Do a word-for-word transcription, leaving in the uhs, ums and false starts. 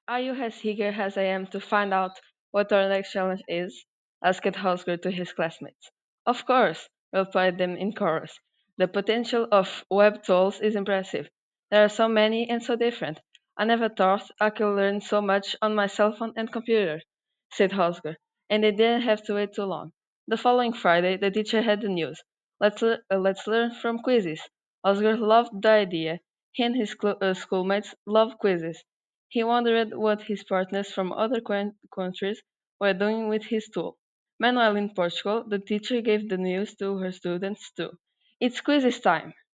Are you as eager as I am to find out what our next challenge is? Asked Hosger to his classmates. Of course, replied them in chorus. The potential of web tools is impressive. There are so many and so different. I never thought I could learn so much on my cell phone and computer, said Hosger, and they didn't have to wait too long. The following Friday, the teacher had the news. Let's, le- uh, let's learn from quizzes. Oscar loved the idea. He and his cl- uh, schoolmates loved quizzes. He wondered what his partners from other coun- countries were doing with his tool. Meanwhile, in Portugal, the teacher gave the news to her students too. It's quizzes time!